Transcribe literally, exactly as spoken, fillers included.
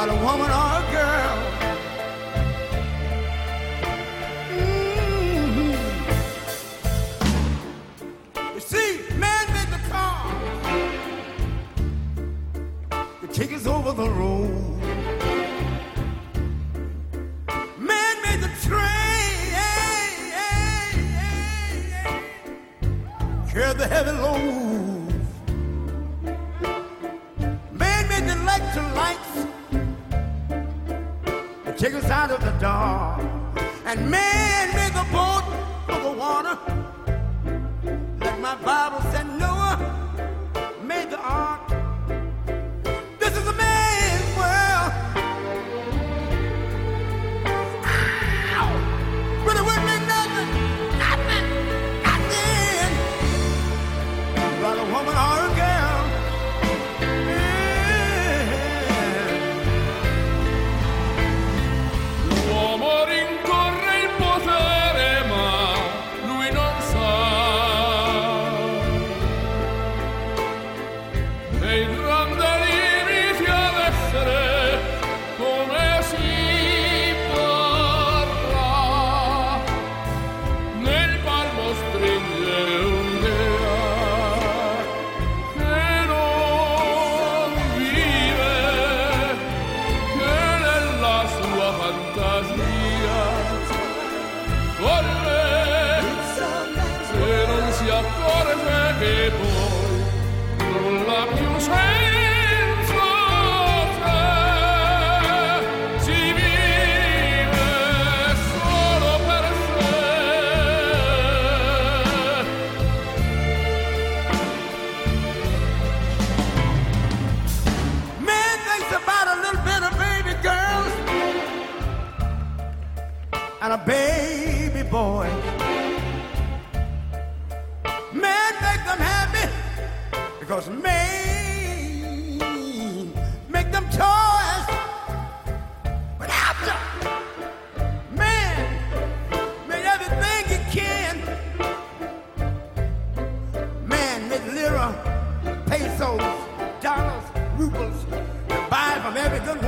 about a woman or a girl. Mm-hmm. You see, man made the car to take us over the road. Man made the train, carry the heavy load. Man made the electric lights to take us out of the dark. And man made the boat of the water. Like my Bible said, Noah made the ark. This is a man's world. Ow! But it wouldn't mean nothing, nothing, nothing about a woman or a girl. L'uomo rincorre il potere, ma lui non sa dei grandi limiti ad essere come si vorrà. Nel palmo stringe un'idea che non vive, che nella sua fantasia corre, se non si accorge che poi non l'ha più senza sé, si vive solo per sé. Man thinks about a little bit of baby girls and a baby boy. Man make them happy because man make them toys. But after man made everything he can, man made lira, pesos, dollars, rubles, to buy from every good